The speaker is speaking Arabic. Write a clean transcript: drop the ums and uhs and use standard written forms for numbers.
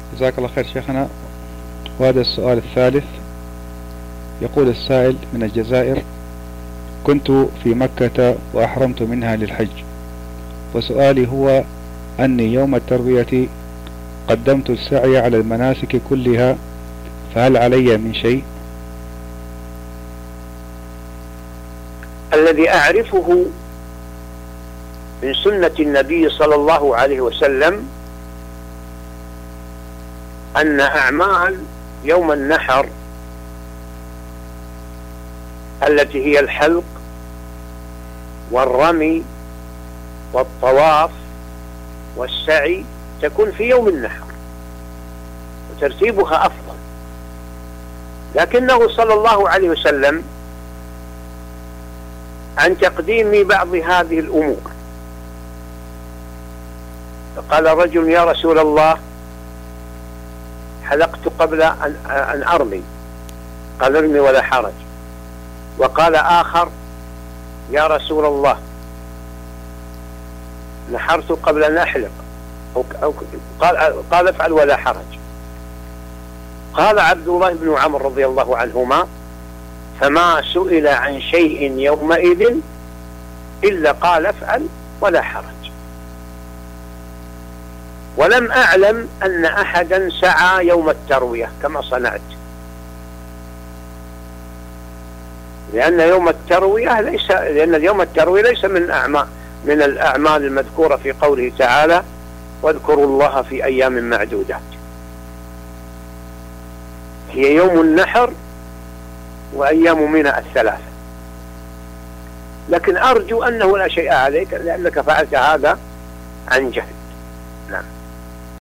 جزاك الله خير شيخنا. وهذا السؤال الثالث، يقول السائل من الجزائر: كنت في مكة وأحرمت منها للحج، وسؤالي هو أني يوم التروية قدمت السعي على المناسك كلها، فهل علي من شيء؟ الذي أعرفه من سنة النبي صلى الله عليه وسلم أن أعمال يوم النحر التي هي الحلق والرمي والطواف والسعي تكون في يوم النحر، وترتيبها أفضل. لكنه صلى الله عليه وسلم عن تقديم بعض هذه الأمور، فقال رجل: يا رسول الله، حلقت قبل أن أرمي. قال: ارمي ولا حرج. وقال آخر: يا رسول الله، نحرت قبل أن أحلق. قال: افعل ولا حرج. قال عبد الله بن عمرو رضي الله عنهما: فما سئل عن شيء يومئذ إلا قال افعل ولا حرج. ولم أعلم أن أحدا سعى يوم التروية كما صنعت، لأن يوم التروية ليس من الأعمال المذكورة في قوله تعالى: واذكروا الله في أيام معدودات. هي يوم النحر وأيام منى الثلاثة. لكن أرجو أنه لا شيء عليك، لأنك فعلت هذا عن جهل. نعم.